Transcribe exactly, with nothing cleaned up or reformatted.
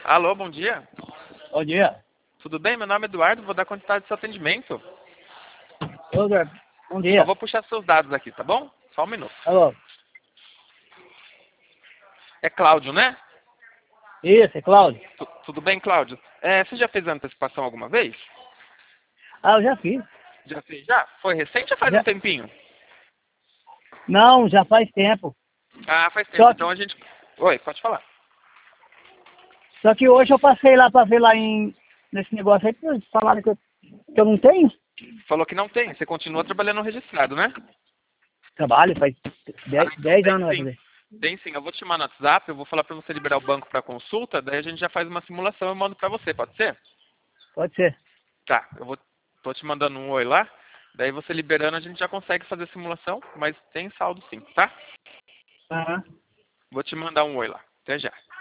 Alô, bom dia. Bom dia. Tudo bem? Meu nome é Eduardo, vou dar quantidade do seu atendimento. Ô, Eduardo. Bom Só dia. vou puxar seus dados aqui, tá bom? Só um minuto. Alô. É Cláudio, né? Isso, é Cláudio. Tu- tudo bem, Cláudio? É, você já fez antecipação alguma vez? Ah, eu já fiz. Já fez? Já? Foi recente ou faz Já... um tempinho? Não, já faz tempo. Ah, faz tempo. Só que, Então a gente... Oi, pode falar. só que hoje eu passei lá pra ver lá em... nesse negócio aí, porque falaram que eu, que eu não tenho Falou que não tem. Você continua trabalhando registrado, né? trabalho, faz Ah, então dez tem anos vai sim. fazer. Tem sim. Eu vou te chamar no WhatsApp, eu vou falar pra você liberar o banco pra consulta, daí a gente já faz uma simulação e eu mando pra você, pode ser? Pode ser. Tá, eu vou, tô te mandando um oi lá. Daí você liberando a gente já consegue fazer a simulação, mas tem saldo sim, tá? Aham. Vou te mandar um oi lá. Até já.